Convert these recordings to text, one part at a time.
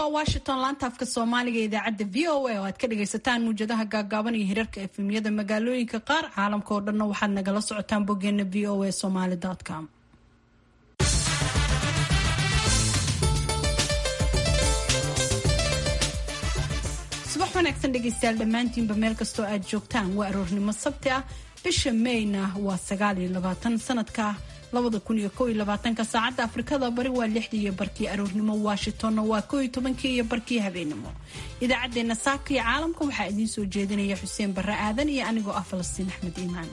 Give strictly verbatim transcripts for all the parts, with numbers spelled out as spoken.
waa Washington laanta afka Soomaaliga ee idaacadda V O A oo aad ka dhagaysataan muujadaha gaagaaban iyo hirarka F M-yada magaalooyinka qaar caalamka oo dhan waxaad nagala socotaan boggeena v o a somali dot com. subax wanaagsan dhegaystayaal dhammaantiinba meel kastoo aad joogtaan waa aroornimo sabti ah bisha Mayna waa sagaal iyo labaatan sanadka labada kun iyo kow iyo labaatanka saacadda Afrikada bari waa lixdii iyo barkii aroornimo Washingtonna waa kow iyo tobankii iyo barkii habeenimo. Idaacadeena saaka iyo caalamka waxaa idiin soo jeedinaya Xuseen Barre Aadan iyo anigoo ah Falastiin Axmed Iimaan.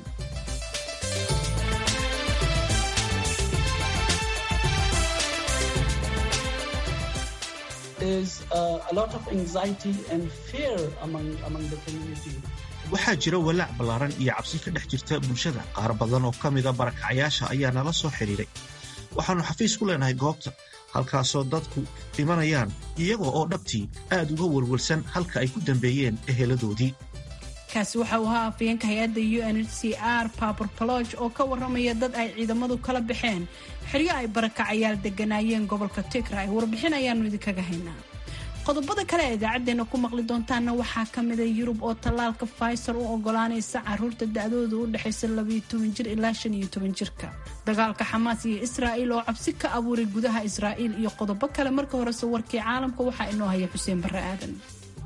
There's uh, a lot of anxiety and fear among among the community. waxaa jira walaac ballaaran iyo cabsi ka dhex jirta bulshada. qaar badan oo ka mida barakacayaasha ayaa nala soo xiriiray. waxaannu xafiis ku leenahay goobta halkaasoo dadku imanayaan iyagoo oo dhabtii aad uga welwelsan halka ay ku dambeeyeen eheladoodii. kaasi waxa uu ahaa afayeenka hay-adda U N H C R Papa Pelage oo ka warramaya dad ay ciidamadu kala baxeen xeryo ay barakacayaal deganaayeen gobolka Tigray. warbixin ayaannu idinkaga haynaa. qodobada kale ee idaacadeena ku maqli doontaana waxaa ka mid ah Yurub oo tallaalka Pfizer u ogolaanaysa carruurta da'doodu u dhaxaysa laba iyo toban jir ilaa shan iyo toban jirka. dagaalka Xamaas iyo Israa'iil oo cabsi ka abuuray gudaha Israa'iil iyo qodobo kale. marka hore soo warkii caalamka waxaa inoo haya Xuseen Barre Aadan.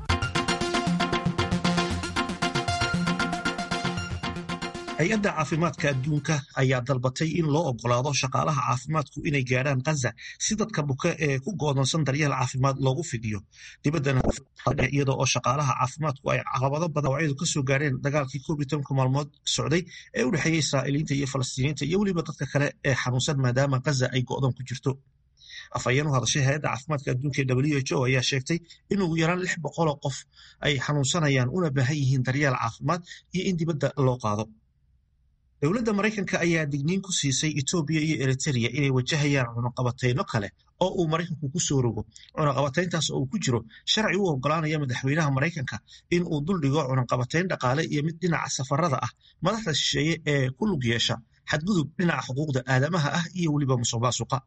hay-adda caafimaadka adduunka ayaa dalbatay in loo ogolaado shaqaalaha caafimaadku inay gaadhaan Gaza si dadka buka ee ku go'doonsan daryeel caafimaad loogu fidiyo dibaddana iyada oo shaqaalaha caafimaadku ay caqabado badan oo ka soo gaareen dagaalkii koob iyo tobanka maalmood socday ee u dhexeeyay Israa'iiliinta iyo Falastiiniinta iyo weliba dadka kale ee xanuunsan maadaama Gaza ay go'doon ku jirto. afayeen u hadashay hay-adda caafimaadka adduunka ee W H O ayaa sheegtay in ugu yaraan lix boqol oo qof ay xanuunsanayaan una baahan yihiin daryeel caafimaad iyo in dibadda loo qaado. dowladda Maraykanka ayaa digniin ku siisay Ethiopia iyo Eritrea inay wajahayaan cunaqabatayno kale oo uu Maraykanku ku soo rogo. cunaqabatayntaas oo ku jiro sharci u ogolaanaya madaxweynaha Maraykanka in uu duldhigo cunaqabatayn dhaqaale iyo mid dhinaca safarada ah madaxda shisheeye ee ku lug yeesha xadgudub dhinaca xuquuqda aadamaha ah iyo weliba musuqmaasuqa.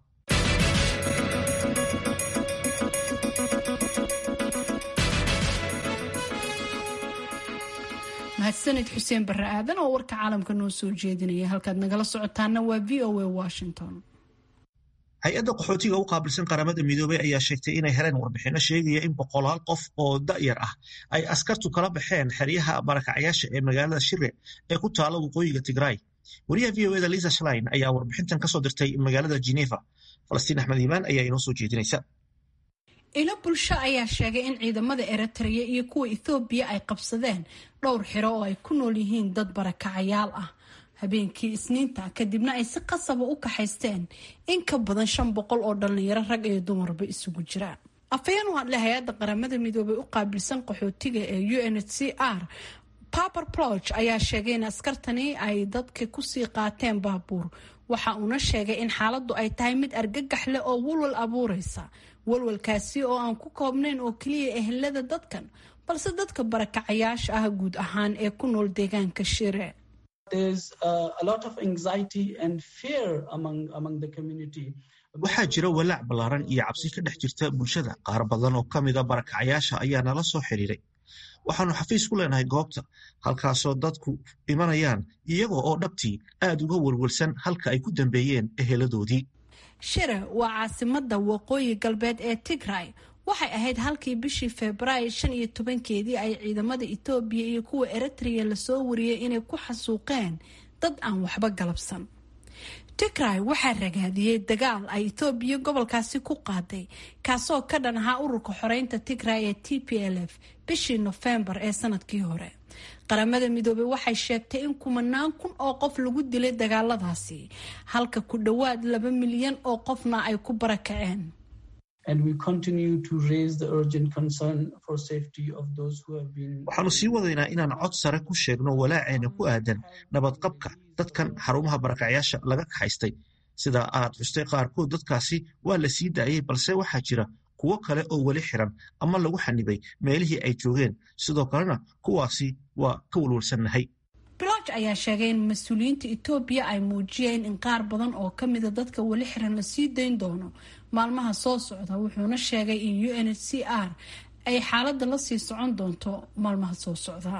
mahadsanid Xuseen Barre Aadan oo warka caalamka noo soo jeedinaya. halkaad nagala socotaana waa V O A Washington. hay-adda qaxootiga u qaabilsan qaramada midoobay ayaa sheegtay inay heleen warbixino sheegaya in boqolaal qof oo da'yar ah ay askartu kala baxeen xeryaha barakacayaasha ee magaalada Shire ee ku taala waqooyiga Tigray. wariyaha V O A da Lisa Schlein ayaa warbixintan ka soo dirtay magaalada Geneva. Falastiin Axmed Iimaan ayaa inoo soo jeedinaysa. ilo bulsho ayaa sheegay in ciidamada Eritrea iyo kuwa Ethiopia ay qabsadeen dhowr xiro oo ay ku nool yihiin dad barakacayaal ah habeenkii Isniinta kadibna ay si qasab u kaxaysteen in ka badan shan boqol oo dhalinyaro rag iyo dumarba isugu jira. afayeen u hadlay hay-adda qaramada midoobay u qaabilsan qaxootiga ee U N H C R Papa Pelage ayaa sheegay in askartani ay dadka ku sii qaateen baabuur. waxa uuna sheegay in xaaladdu ay tahay mid argagax leh oo walwal abuuraysa. walwalkaasi oo aan ku koobnayn oo keliya ehelada dadkan balse dadka barakacayaasha ah guud ahaan ee ku nool deegaanka Shire. There's uh, a lot of anxiety and fear among among the community. waxaa jira walaac ballaaran iyo cabsi ka dhex jirta bulshada. qaar badan oo ka mida barakacayaasha ayaa nala soo xiriiray. waxaannu xafiis ku leenahay goobta halkaasoo dadku imanayaan iyagoo oo dhabtii aad uga welwelsan halka ay ku dambeeyeen eheladoodii. Shire waa caasimadda waqooyi galbeed ee Tigray. waxay ahayd halkii bishii Febraayo shan iyo tobankeedii ay ciidamada Ethiopia iyo kuwa Eritrea la soo wariyay inay ku xasuuqeen dad aan waxba galabsan. Tigray waxaa ragaadiyay dagaal ay Ethiopia gobolkaasi ku qaaday kaasoo ka dhan ahaa ururka xoreynta Tigray ee T P L F bishii November ee sanadkii hore. qaramada midoobay waxay sheegtay in kumanaan kun oo qof lagu dilay dagaaladaasi halka ku dhawaad laba milyan oo qofna ay ku barakaceen. And we continue to raise the urgent concern for safety of those who have been. waxaanu sii wadaynaa inaan cod sare ku sheegno walaaceena ku aadan nabadqabka dadkan xarumaha barakacayaasha laga kaxaystay. sida aad xustay qaarkood dadkaasi waa la sii daayay balse waxaa jira kuwo kale oo weli xiran ama lagu xanibay meelihii ay joogeen. sidoo kalena kuwaasi waa ka walwalsannahay. Pelage ayaa sheegay in mas'uuliyiinta Ethiopia ay muujiyeen in qaar badan oo ka mid ah dadka wali xiran la sii dayn doono maalmaha soo socda, wuxuuna sheegay in U N H C R ay xaaladda la sii socon doonto maalmaha soo socda.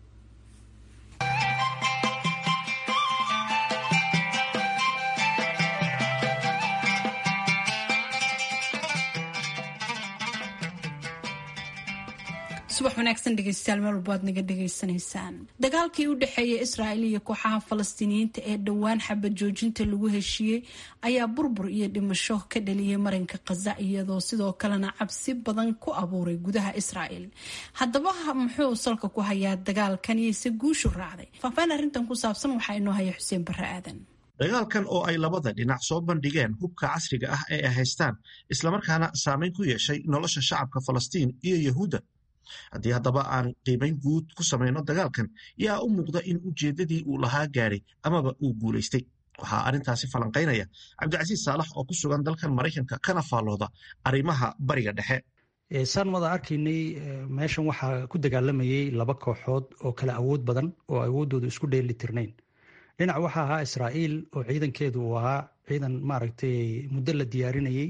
subax wanaagsan dhegeystayaal, meel walba aad naga dhegeysanaysaan. dagaalkii u dhexeeya Israa'iil iyo kooxaha Falastiiniyiinta ee dhowaan xabad joojinta lagu heshiiyey ayaa burbur iyo dhimasho ka dhaliyay marinka Gaza, iyadoo sidoo kalena cabsi badan ku abuuray gudaha Israa'iil. Haddaba muxuu salka ku hayaa dagaalkan iyo si guushu raacday? faahfaahin arrintan ku saabsan waxaa inoo haya Xuseen Barre Aadan. dagaalkan oo ay labada dhinac soo bandhigeen hubka casriga ah ee ay haystaan, islamarkaana saameyn ku yeeshay nolosha shacabka Falastiin iyo Yahuudda. haddii haddaba aan qiimayn guud ku samayno dagaalkan, yaa u muuqda in ujeeddadii uu lahaa gaadhay amaba uu guulaystay. waxaa arrintaasi falanqaynaya cabdicasiis saalax oo ku sugan dalkan Maraykanka kana faallooda arrimaha bariga dhexe. saan wada arkaynay meeshan waxaa ku dagaalamayay laba kooxood oo kala awood badan oo awooddooda isku dheeli tirnayn. dhinac waxaa ahaa Israa'iil oo ciidankeedu uu ahaa ciidan maaragtay muddo la diyaarinayay,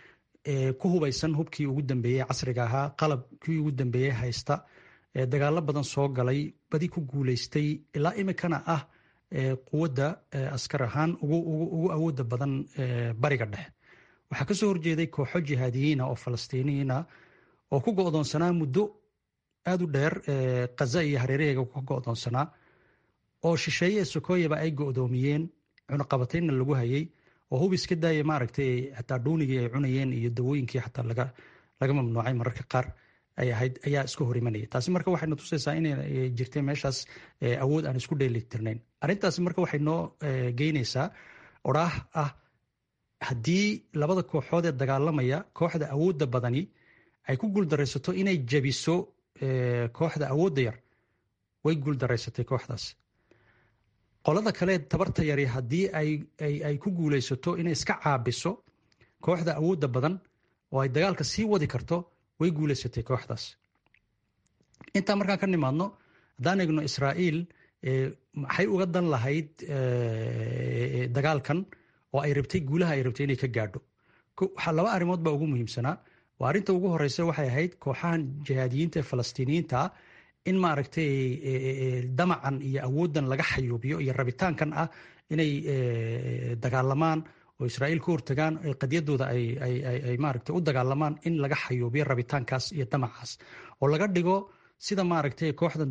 ku hubaysan hubkii ugu dambeeyey casriga ahaa, qalabkii ugu dambeeyey haysta, dagaalo badan soo galay, badi ku guulaystay, ilaa imikana ah quwadda askar ahaan ugu awooda badan bariga dhexe. waxaa ka soo horjeeday kooxo jihaadiyiina oo falastiiniyiina oo ku go'doonsanaa muddo aada u dheer Gaza iyo hareeraheega ku go'doonsanaa, oo shisheeye Sokoyaba ay go'doomiyeen, cunaqabataynna lagu hayay, oo hub iska daaya maaragtay xataa dhuunigii ay cunayeen iyo dawooyinkii xataa laga laga mamnuucay mararka qaar ay ahayd ayaa iska hor imanaya. taasi marka waxay na tusaysaa inay jirtay meeshaas awood aan isku dheelitirnayn. arrintaasi marka waxay noo geynaysaa oraah ah, haddii labada kooxood ee dagaalamaya kooxda awoodda badani ay ku guuldaraysato inay jabiso kooxda awoodda yar, way guuldaraysatay kooxdaas. qolada kale tabarta yari haddii ay ku guulaysato inay iska caabiso kooxda awoodda badan oo ay dagaalka sii wadi karto, way guulaysatay kooxdaas. intaa markaan ka nimaadno, haddaan eegno Israa'iil maxay uga dan lahayd dagaalkan oo ay rabtay guulaha ay rabtay inay ka gaadho. laba arrimood baa ugu muhiimsanaa. waa arrinta ugu horeysa waxay ahayd kooxahan jihaadiyiinta ee Falastiiniyiinta in maaragtay damacan iyo awooddan laga xayuubiyo iyo rabitaankan ah inay dagaalamaan oo Israa'iil ka hortagaan, qadiyadooda ay maaragtay u dagaalamaan, in laga xayuubiyo rabitaankaas iyo damacaas oo laga dhigo sida maaragtay kooxdan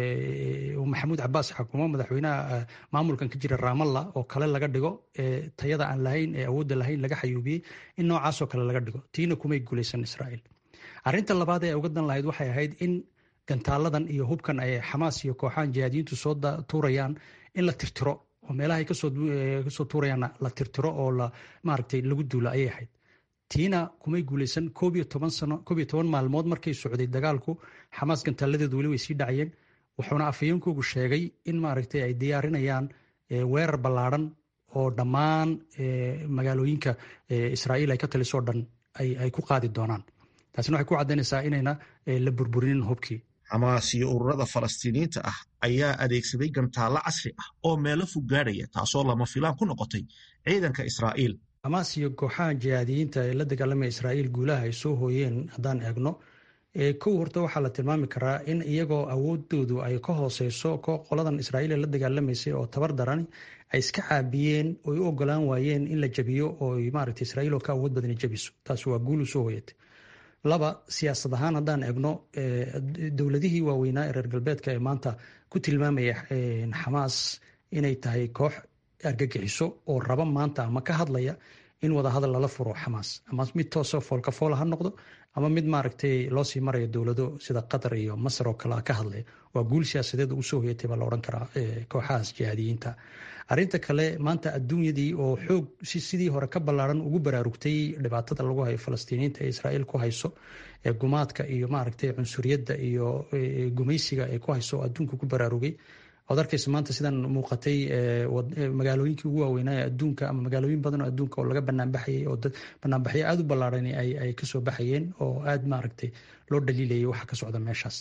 Maxamuud Cabbaas xukumo madaxweynaha maamulkan ka jira Ramallah oo kale laga dhigo, tayada aan lahayn ee awoodda lahayn laga xayuubiyey, in noocaas oo kale laga dhigo. tiina kumay guulaysan Israa'iil. arrinta labaad ee uga dan lahayd waxay ahayd in gantaaladan iyo hubkan ay Xamaas iyo kooxahan jihaadiyiintu soo tuurayaan in la tirtiro, oo meelaha ay kasoo tuurayaanna la tirtiro oo la maaragtay lagu duulo ayay ahayd. tiina kumay guulaysan. koob iyo toban sano koob iyo toban maalmood markay socday dagaalku, Xamaas gantaaladeedu weli way sii dhacayeen. wuxuuna afhayeenkoogu sheegay in maaragtay ay diyaarinayaan weerar ballaadhan oo dhammaan magaalooyinka Israa'iil ay ka talisoo dhan ay ku qaadi doonaan. taasina waxay ku caddaynaysaa inayna la burburinin hubkii. Xamaas iyo ururada Falastiiniyiinta ah ayaa adeegsaday gantaallo casri ah oo meelo fog gaadhaya, taasoo lama filaan ku noqotay ciidanka Israa'iil. Xamaas iyo kooxaha jihaadiyiinta ee la dagaalamaya Israa'iil guulaha ay soo hooyeen haddaan eegno, kow horta waxaa la tilmaami karaa in iyagoo awoodoodu ay ka hooseyso qoladan Israa'iil ee la dagaalamaysay oo tabar daran ay iska caabiyeen oo u ogolaan waayeen in la jabiyo oo maaragtay Israa'iil oo ka awood badan jabiso. taas waa guul soo hooyatay. laba, siyaasad ahaan haddaan eegno, dowladihii waaweynaa ee reer galbeedka ee maanta ku tilmaamaya Xamaas inay tahay koox argagixiso oo raba maanta ama ka hadlaya in wadahadal lala furo Xamaas, ama mid toosoo foolkafoola ha noqdo ama mid maaragtay loo sii marayo dowlado sida Qatar iyo Masar oo kale ka hadlaya. waa guul siyaasadeed ugu soo hoyatay baa la odhan karaa kooxahaas jihaadiyiinta. arrinta kale, maanta adduunyadii oo xoog sidii hore ka ballaaran ugu baraarugtay dhibaatada lagu hayo Falastiiniyiinta ee Israa'iil ku hayso, ee gumaadka iyo maaragtay cunsuriyadda iyo gumaysiga ay ku hayso oo adduunka ku baraarugay. ood arkaysa maanta sidan muuqatay magaalooyinkii ugu waaweynaa ee adduunka ama magaalooyin badan oo adduunka oo laga banaanbaxayay oo banaanbaxyo aada u ballaaran ay kasoo baxayeen oo aada maaragtay loo dhaliilayay waxa ka socda meeshaas.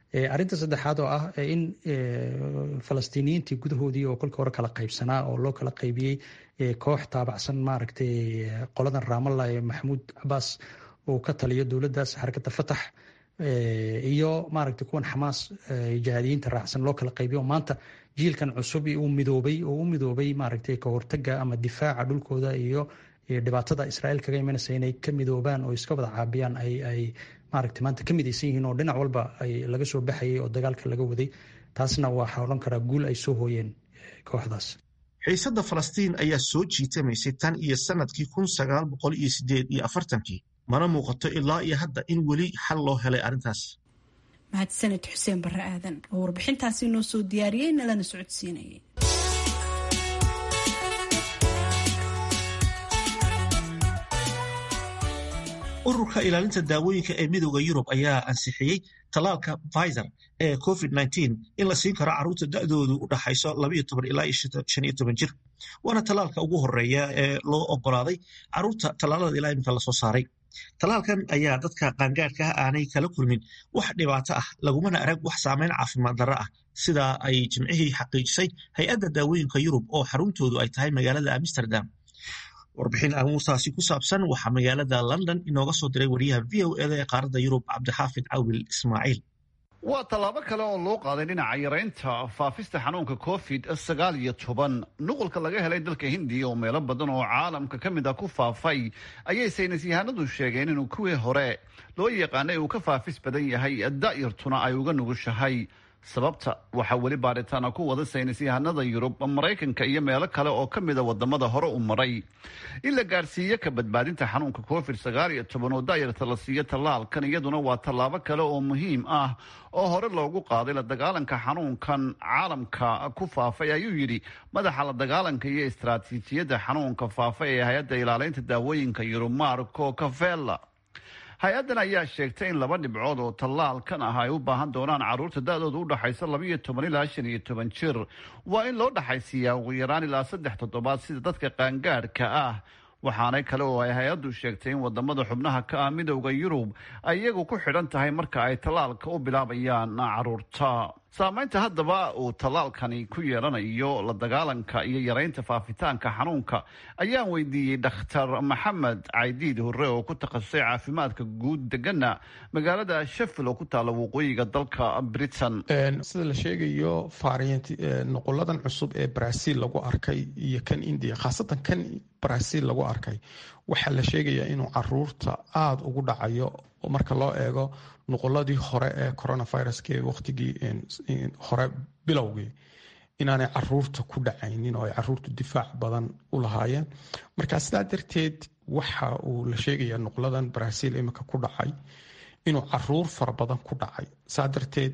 arrinta saddexaad oo ah in falastiiniyiintii gudahoodii oo kolka hore kala qaybsanaa oo loo kala qaybiyey koox taabacsan maaragtay qoladan raamalla ee maxamuud cabaas uu ka taliyo dowladdaas xarakada fatax iyo maaragtay kuwan xamaas jihaadiyiinta raacsan loo kala qaybiyo maanta jiilkan cusub uu midoobay oo u midoobay maaragtay ka hortaga ama difaaca dhulkooda iyo dhibaatada Israa'iil kaga imanaysa inay ka midoobaan oo iska wada caabiyaan ay ay maaragtay maanta ka midaysan yihiin oo dhinac walba ay laga soo baxayay oo dagaalka laga waday taasna waa xoolan karaa guul ay soo hooyeen kooxdaas. xiisadda Falastiin ayaa soo jiitamaysay tan iyo sanadkii kun sagaal boqol iyo siddeed iyo afartankii mana muuqato ilaa iyo hadda in weli xal loo helay arrintaas. mahadsanid xuseen barre aadan oo warbixintaasi noo soo diyaariyey nalana socodsiinayay. ururka ilaalinta daawooyinka ee midowda Yurub ayaa ansixiyey talaalka Pfizer ee covid nineteen in la siin karo carruurta da'doodu u dhaxayso laba iyo toban ilaa shan iyo toban jir waana talaalka ugu horeeya ee loo ogolaaday carruurta talaalada ilaa imika la soo saaray. talaalkan ayaa dadka qaangaadhka ah aanay kala kulmin wax dhibaato ah lagumana arag wax saameyn caafimaad darro ah sida ay jimcihii xaqiijisay hay-adda daawooyinka Yurub oo xaruntoodu ay tahay magaalada Amsterdam. warbixin amuusaasi ku saabsan waxaa magaalada London inooga soo diray wariyaha V O A ee qaaradda Yurub Cabdixaafid Cawil Ismaaciil. waa tallaabo kale oo loo qaaday dhinaca yaraynta faafista xanuunka covid sagaal iyo toban. nuqulka laga helay dalka hindiya oo meelo badan oo caalamka ka mid ah ku faafay ayay saynis yahanadu sheegeen inuu kuwii hore loo yaqaanay uu ka faafis badan yahay da'yartuna ay uga nugushahay. sababta waxaa weli baaritaana ku wada saynis yahanada Yurub, Maraykanka iyo meelo kale oo ka mid a wadamada hore u maray in la gaarsiiyo ka badbaadinta xanuunka covid sagaal iyo toban oo da'yarta la siiyo tallaalkan iyaduna waa tallaabo kale oo muhiim ah oo hore loogu qaaday la dagaalanka xanuunkan caalamka ku faafay, ayuu yidhi madaxa la dagaalanka iyo istaraatiijiyadda xanuunka faafay ee hay-adda ilaalinta daawooyinka Yurub Marco Cavella. hay-addan ayaa sheegtay in laba dhibcood oo tallaalkan ah ay u baahan doonaan carruurta da'dooda u dhaxaysa laba iyo toban ilaa shan iyo toban jir. waa in loo dhaxaysiiyaa ugu yaraan ilaa saddex toddobaad sida dadka qaangaadhka ah. waxaana kale oo ay hay-addu sheegtay in wadamada xubnaha ka ah midowda Yurub ay iyagu ku xidhan tahay marka ay tallaalka u bilaabayaan carruurta. saamaynta haddaba uu tallaalkani ku yeelanayo la dagaalanka iyo yaraynta faafitaanka xanuunka ayaan weydiiyey dhakhtar maxamed caydiid hurre oo ku takhasusay caafimaadka guud degana magaalada Sheffield oo ku taala waqooyiga dalka Britain. sida la sheegayo variant nuquladan cusub ee Brazil lagu arkay iyo kan India, khaasatan kan Brazil lagu arkay, waxaa la sheegayaa inuu caruurta aada ugu dhacayo marka loo eego nuquladii hore ee coronaviruska ee waqtigii hore bilowgii inaanay caruurta ku dhacaynin oo ay caruurtu difaac badan u lahaayeen. marka sidaa darteed waxa uu la sheegayaa nuqladan Brazil imika ku dhacay inuu caruur fara badan ku dhacay. saa darteed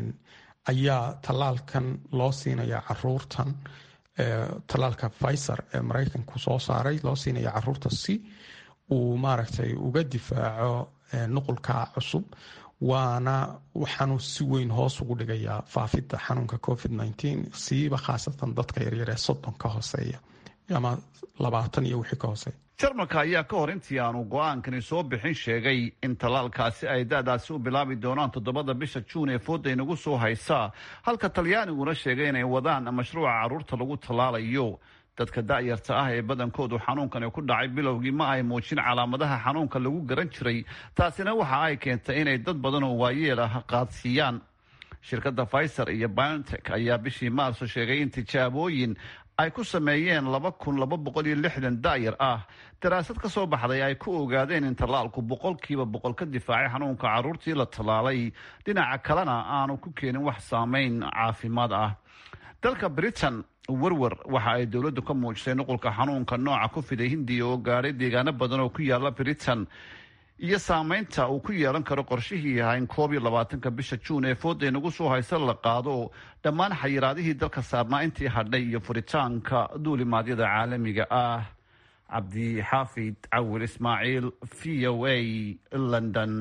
ayaa tallaalkan loo siinayaa caruurtan, tallaalka Pfizer ee Maraykanku soo saaray loo siinaya caruurta si uu maaragtay uga difaaco nuqulka cusub, waana waxaanu si weyn hoos ugu dhigayaa faafidda xanuunka covid nineteen siiba khaasatan dadka yaryar ee soddon ka hooseeya ama labaatan iyo wixii ka hooseeya. jarmalka ayaa ka hor intii aanu go-aankani soo bixin sheegay in tallaalkaasi ay da'daasi u bilaabi doonaan toddobada bisha juun ee fooda inagu soo haysa, halka talyaaniguna sheegay inay wadaan mashruuca carruurta lagu tallaalayo. dadka da'yarta ah ee badankoodu xanuunkani ku dhacay bilowgii ma ay muujin calaamadaha xanuunka lagu garan jiray, taasina waxa ay keentay inay dad badan oo waayeel ah qaadsiiyaan. shirkadda Pfizer iyo BioNTech ayaa bishii maarso sheegay in tijaabooyin ay ku sameeyeen laba kun laba boqol iyo lixdan da'yar ah daraasad ka soo baxday ay ku ogaadeen in tallaalku boqolkiiba boqol ka difaacay xanuunka carruurtii la tallaalay, dhinaca kalena aanu ku keenin wax saameyn caafimaad ah. dalka Britain warwar waxa ay dowladdu ka muujisay nuqulka xanuunka nooca ku fiday Hindiya oo gaadhay deegaano badan oo ku yaala Britain iyo saameynta uu ku yeelan karo qorshihii ahaa in koob iyo labaatanka bisha juun ee fooda inagu soo haysa la qaado dhammaan xayiraadihii dalka saarnaa intii hadhay iyo furitaanka duulimaadyada caalamiga ah. Cabdixaafid Cawil Ismaaciil, V O A, London.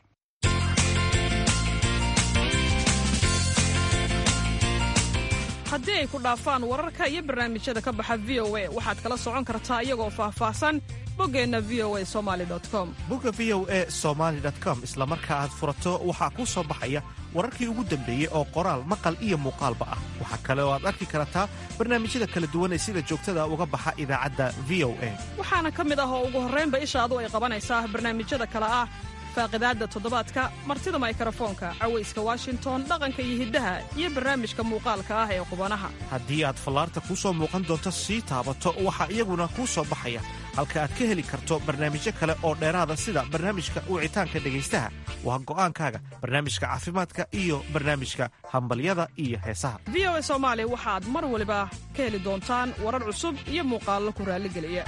haddii ay ku dhaafaan wararka iyo barnaamijyada ka baxa V O A waxaad kala socon kartaa iyagoo faahfaahsan boggeenna v o a somali com. bogga v o a somali com isla marka aad furato waxaa kuu soo baxaya wararkii ugu dambeeyey oo qoraal maqal iyo muuqaalba ah. waxaa kale oo aad arki kartaa barnaamijyada kala duwan ee sida joogtada uga baxa idaacadda v o a. waxaana ka mid ah oo ugu horraynba ishaadu ay qabanaysaa barnaamijyada kale ah faaqidaadda toddobaadka, martida mikrofoonka, cawayska washington, dhaqanka iyo hiddaha, iyo barnaamijka muuqaalka ah ee qubanaha. haddii aad fallaarta kuu soo muuqan doonto sii taabato waxaa iyaguna kuu soo baxaya halka aad ka heli karto barnaamijyo kale oo dheeraada sida barnaamijka wicitaanka dhegaystaha waa go'aankaaga, barnaamijka caafimaadka iyo barnaamijka hambalyada iyo heesaha. v o a soomaali waxaad mar waliba ka heli doontaan warar cusub iyo muuqaallo ku raalligeliya.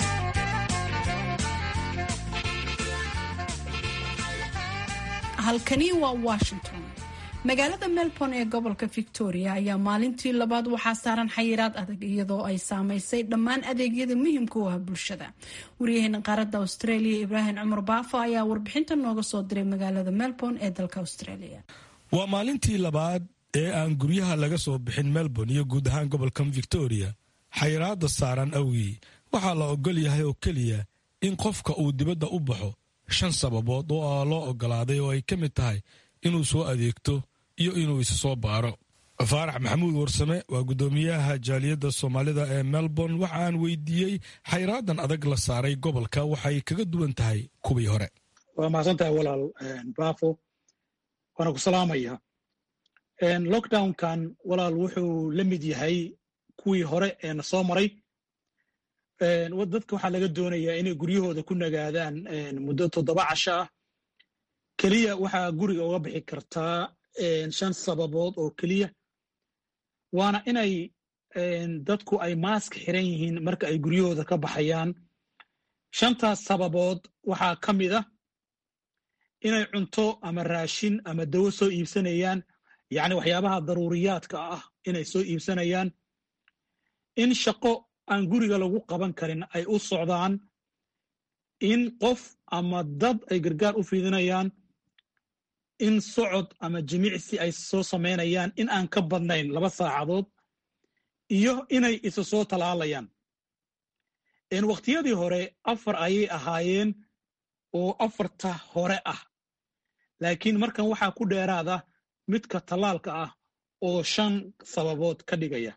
halkani waa washington. magaalada melbourne ee gobolka victoria ayaa maalintii labaad waxaa saaran xayiraad adag iyadoo ay saamaysay dhammaan adeegyada muhiimka u ah bulshada. waryaheena qaaradda australia ibraahim cumar baafo ayaa warbixinta nooga soo diray magaalada melbourne ee dalka australia. waa maalintii labaad ee aan guryaha laga soo bixin melbourne iyo guud ahaan gobolkan victoria. xayiraada saaran awgii waxaa la ogol yahay oo keliya in qofka uu dibadda u baxo shan sababood oo loo ogolaaday oo ay ka mid tahay inuu soo adeegto iyo inuu isa soo baaro. faarax maxamuud warsame waa guddoomiyaha jaaliyadda soomaalida ee melbourne. waxa aan weydiiyey xayraadan adag la saaray gobolka waxay kaga duwan tahay kuwii hore. waa mahadsan tahay walaal baafo, waana ku salaamaya. lockdownkan walaal wuxuu la mid yahay kuwii hore ee na soo maray. dadka waxaa laga doonayaa inay guryahooda ku nagaadaan muddo toddoba casho ah. keliya waxaa guriga uga bixi kartaa shan sababood oo keliya, waana inay dadku ay maask xiran yihiin marka ay guryahooda ka baxayaan. shantaas sababood waxaa ka mid ah inay cunto ama raashin ama dawo soo iibsanayaan, yacni waxyaabaha daruuriyaadka ah inay soo iibsanayaan, in shaqo aan guriga lagu qaban karin ay u socdaan, in qof ama dad ay gargaar u fiidinayaan, in socod ama jimicsi ay soo samaynayaan in aan ka badnayn laba saacadood, iyo inay isa soo talaalayaan. wakhtiyadii hore afar ayay ahaayeen oo afarta hore ah, laakiin markan waxaa ku dheeraada midka tallaalka ah oo shan sababood ka dhigaya.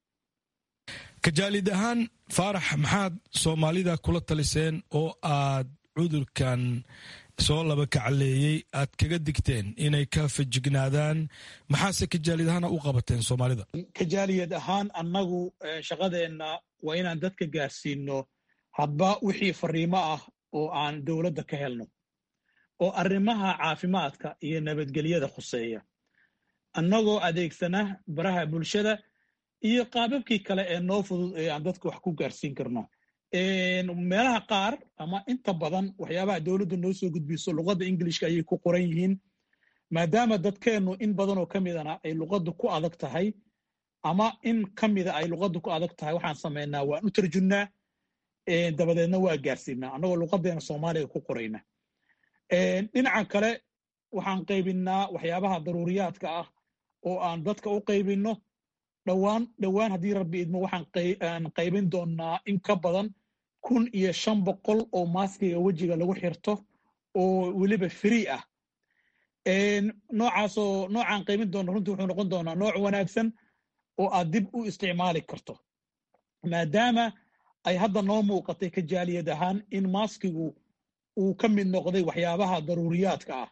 kajaalid ahaan faarax, maxaad soomaalida kula taliseen oo aad cudurkan soo laba kacaleeyey aad kaga digteen inay ka fajignaadaan? maxaase kajaalid ahaan u qabateen soomaalida? kajaaliyad ahaan annagu shaqadeenna waa inaan dadka gaarsiino hadba wixii fariimo ah oo aan dowladda ka helno oo arrimaha caafimaadka iyo nabadgelyada khuseeya, annagoo adeegsana baraha bulshada iyo qaababkii kale ee noo fudud ee aan dadka wax ku gaarsiin karno. meelaha qaar ama inta badan waxyaabaha dowladda noo soo gudbiso luqadda ingilishka ayay ku qoran yihiin, maadaama dadkeennu in badan oo ka midana ay luqaddu ku adag tahay ama in ka mida ay luqaddu ku adag tahay. waxaan samaynaa waan u tarjunnaa, dabadeedna waa gaarsiinaa annagoo luqaddeena soomaaliga ku qorayna. dhinaca kale waxaan qaybinnaa waxyaabaha daruuriyaadka ah oo aan dadka u qaybinno. dhowaan dhowaan haddii rabbi idmo waxaan qaybin doonnaa in ka badan kun iyo shan boqol oo maaskiga wejiga lagu xirto oo weliba free ah. noocaasoo noocaan qaybin doonna runtii wuxuu noqon doonaa nooc wanaagsan oo aad dib u isticmaali karto, maadaama ay hadda noo muuqatay kajaaliyad ahaan in maaskigu uu ka mid noqday waxyaabaha daruuriyaadka ah.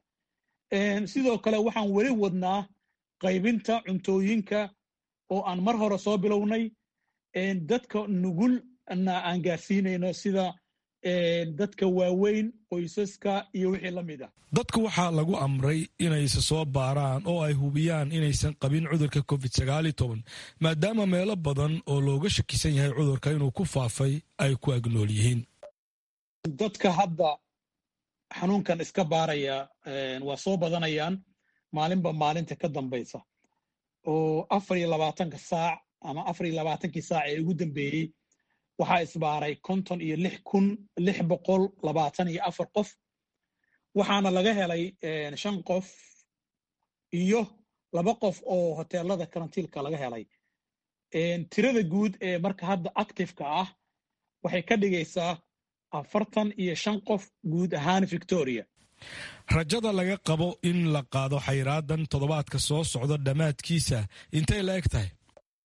sidoo kale waxaan weli wadnaa qaybinta cuntooyinka oo aan mar hore soo bilownay, dadka nugulna aan gaarsiinayno sida dadka waaweyn, qoysaska iyo wixii la mid ah. dadka waxaa lagu amray inayse soo baaraan oo ay hubiyaan inaysan qabin cudurka covid sagaal iyo toban, maadaama meelo badan oo looga shakisan yahay cudurka inuu ku faafay ay ku agnool yihiin. dadka hadda xanuunkan iska baaraya waa soo badanayaan maalinba maalinta ka dambaysa, oo afar iyo labaatanka saac ama afar iyo labaatankii saac ee ugu dambeeyey waxaa isbaaray konton iyo lix kun lix boqol labaatan iyo afar qof, waxaana laga helay shan qof iyo laba qof oo hoteelada karantiilka laga helay. tirada guud ee marka hadda actifeka ah waxay ka dhigaysaa afartan iyo shan qof guud ahaan victoria. rajada laga qabo in la qaado xayraadan toddobaadka soo socda dhammaadkiisa intay la eg tahay?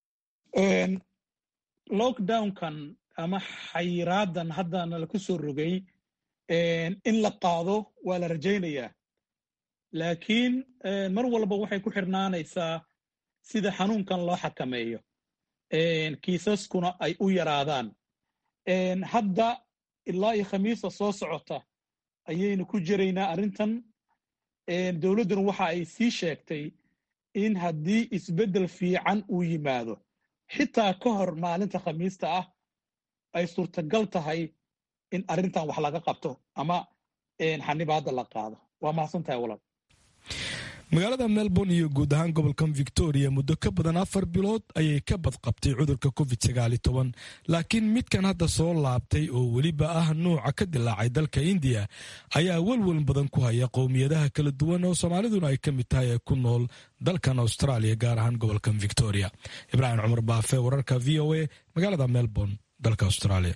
lockdownkan ama xayraadan haddana laku soo rogay in la qaado waa la rajaynayaa, laakiin mar walba waxay ku xirnaanaysaa sida xanuunkan loo xakameeyo, kiisaskuna ay u yaraadaan. hadda ilaa iyo khamiista soo socota ayaynu ku jiraynaa arrintan. dowladduna waxa ay sii sheegtay in haddii isbeddel fiican uu yimaado xitaa ka hor maalinta khamiista ah ay suurtagal tahay in arrintan wax laga qabto ama xanibaadda la qaado. waa mahadsan tahay walal. magaalada melbourne iyo guud ahaan gobolkan victoria muddo ka badan afar bilood ayay ka badqabtay cudurka covid sagaal iyo toban, laakiin midkan hadda soo laabtay oo weliba ah nuuca ka dilaacay dalka indiya ayaa welwel badan ku haya qowmiyadaha kala duwan oo soomaaliduna ay ka mid tahay ee ku nool dalkan australia, gaar ahaan gobolkan victoria. ibraahim cumar baafe, wararka v o a, magaalada melbourne, dalka australia.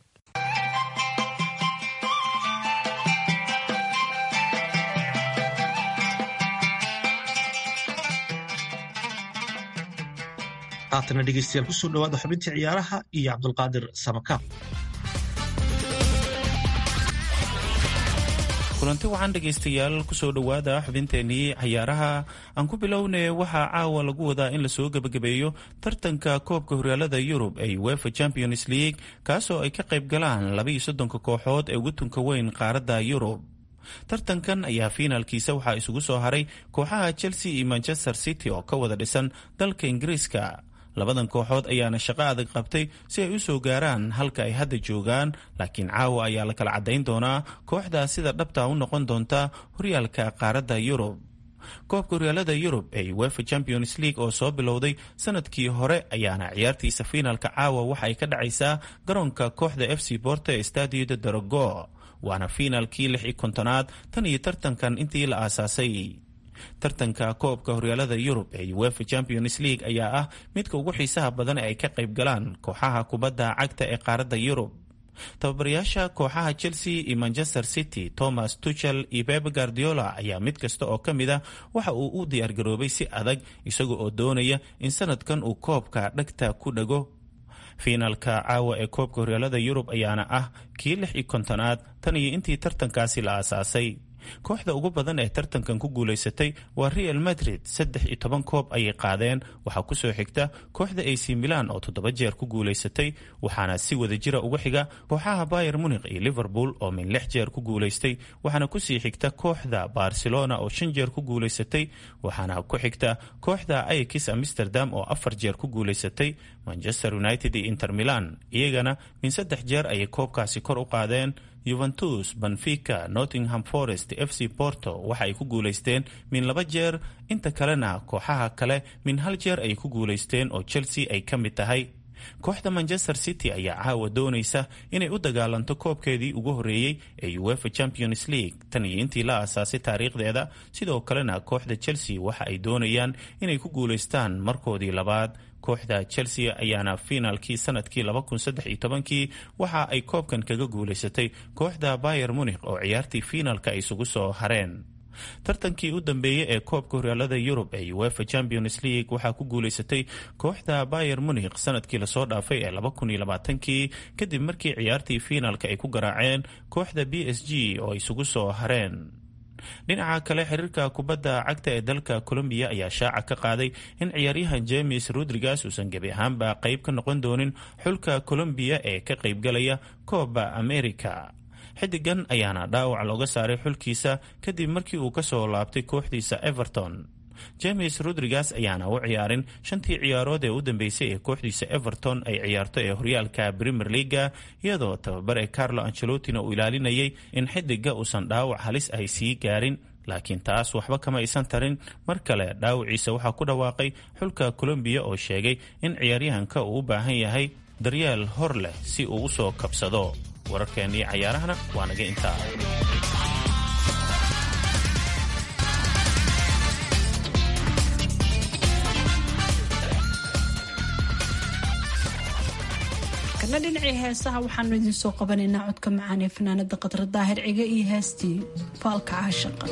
haatana dhegeystayaal kusoo dhawaada xubintii ciyaaraha iyo cabdulqaadir samakaab. kulanti waxaan dhegaystayaal kusoo dhowaada xubinteenii ciyaaraha. aan ku bilownay waxaa caawa lagu wadaa in lasoo gebagabeeyo tartanka koobka horyaalada yurub ee uefa champions league, kaasoo ay ka qayb galaan labaiyo soddonka kooxood ee ugu tunka weyn qaaradda yurub. tartankan ayaa fiinaalkiisa waxaa isugu soo haray kooxaha chelsea iyo manchester city oo ka wada dhisan dalka ingiriiska. labadan kooxood ayaana shaqo adag qabtay si ay u soo gaaraan halka ay hadda joogaan, laakiin caawa ayaa la kala caddayn doonaa kooxda sida dhabta u noqon doonta horyaalka qaaradda yurub. koobka horyaalada yurub ee uefa champions league oo soo bilowday sanadkii hore ayaana ciyaartiisa fiinaalka caawa waxa ay ka dhacaysaa garoonka kooxda f c Porto ee Stadio de Dragao, waana fiinaalkii lix iyo kontonaad tan iyo tartankan intii la aasaasay. tartanka koobka horyaalada yurub ee uefa champions league ayaa ah midka ugu xiisaha badan ee ay ka qayb galaan kooxaha kubadda cagta ee qaaradda yurub. tababarayaasha kooxaha chelsea iyo manchester city thomas tuchel iyo pep guardiola ayaa mid kasta oo ka mid ah waxa uu u diyaargaroobay si adag, isaga oo doonaya in sanadkan uu koobka dhagta ku dhago. fiinaalka caawa ee koobka horyaalada yurub ayaana ah kii lix iyo kontonaad tan iyo intii tartankaasi la aasaasay. kooxda ugu badan ee tartankan ku guulaysatay waa real madrid, saddex iyo toban koob ayay qaadeen. waxaa kusoo xigta kooxda ac milan oo toddoba jeer ku guulaysatay, waxaana si wada jira uga xiga kooxaha bayer munich iyo liverpool oo min lix jeer ku guulaystay, waxaana kusii xigta kooxda barcelona oo shan jeer ku guulaysatay, waxaana ku xigta kooxda ajax amsterdam oo afar jeer ku guulaysatay. manchester united iyo inter milan iyagana min saddex jeer ayay koobkaasi kor u qaadeen. Juventus, Benfica, Nottingham Forest, f c Porto waxa ay ku guulaysteen min laba jeer, inta kalena kooxaha kale min hal jeer ay ku guulaysteen oo Chelsea ay ka mid tahay. kooxda Manchester City ayaa caawa doonaysa inay u dagaalanto koobkeedii ugu horeeyey ee UEFA Champions League tan iyo intii la aasaasay taariikhdeeda. sidoo kalena kooxda Chelsea waxa ay doonayaan inay ku guulaystaan markoodii labaad. kooxda Chelsea ayaana fiinaalkii sanadkii laba kun saddex iyo tobankii waxa ay koobkan kaga guulaysatay kooxda Bayern Munich oo ciyaartii fiinaalka ay isugu soo hareen. tartankii u dambeeyey ee koobka horyaalada Yurub ee UEFA Champions League waxaa ku guulaysatay kooxda Bayern Munich sanadkii la soo dhaafay ee laba kun iyo labaatankii kadib markii ciyaartii fiinaalka ay ku garaaceen kooxda B S G oo isugu soo hareen. dhinaca kale xiriirka kubadda cagta ee dalka Colombia ayaa shaaca ka qaaday in ciyaaryahan James Rodriguez uusan gebi ahaanba qayb ka noqon doonin xulka Colombia ee ka qaybgalaya Copa America. xidigan ayaana dhaawac looga saaray xulkiisa kadib markii uu ka soo laabtay kooxdiisa Everton. James Rodriguez ayaana u ciyaarin shantii ciyaarood ee u dambeysay ee kooxdiisa Everton ay ciyaarto ee horyaalka Premier League, iyadoo tababare Carlo Ancelotti uu ilaalinayay in xidiga uusan dhaawac halis ay sii gaarin, laakiin taas waxba kama aysan tarin. mar kale dhaawaciisa waxaa ku dhawaaqay xulka Colombia oo sheegay in ciyaaryahanka uu u baahan yahay daryeel hor leh si uu u soo kabsado. wararkeennii cayaarahana waa naga intaa. markana dhinacii heesaha waxaanu idin soo qabanaynaa codka macaan ee fanaanada qadra daahir cige iyo heestii faalka caashaqa.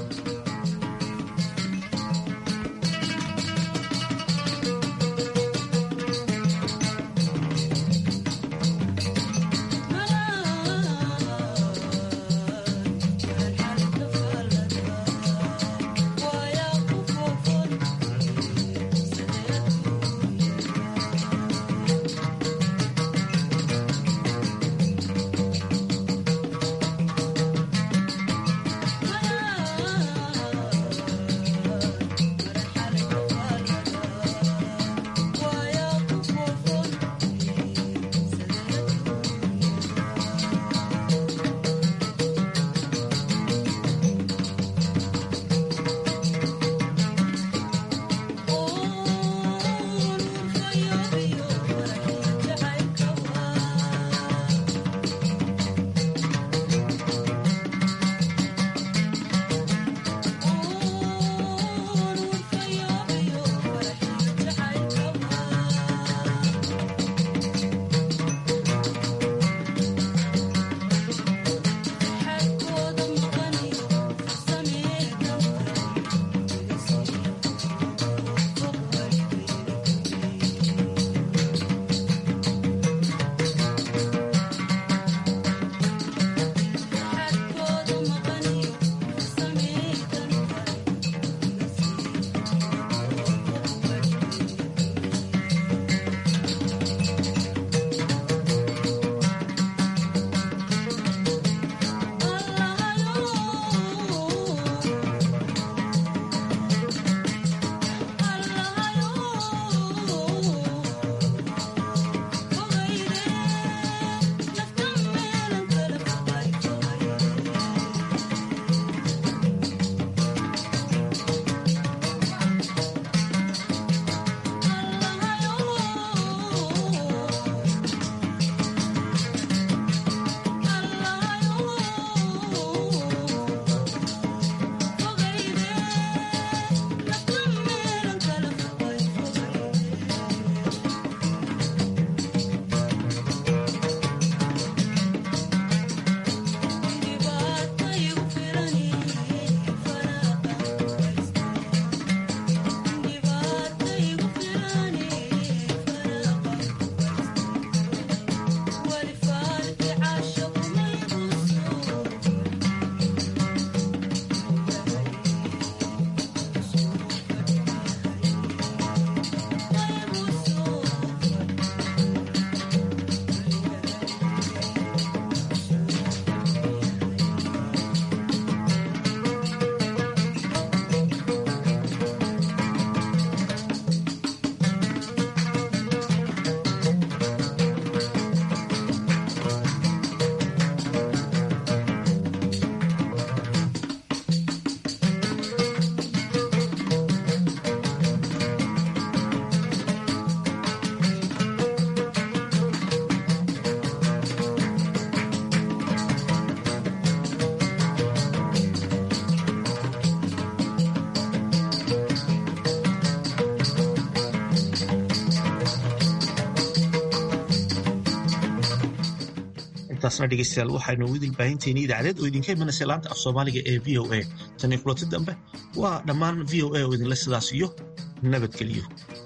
taasna dhegeystayaal waxaynu idil baahinteeni idaacadeed oo idinka imanaysa laanta af soomaaliga ee v o a tan iyo kulanti dambe waa dhammaan v o a oo idinla sidaas iyo nabadgeliyo.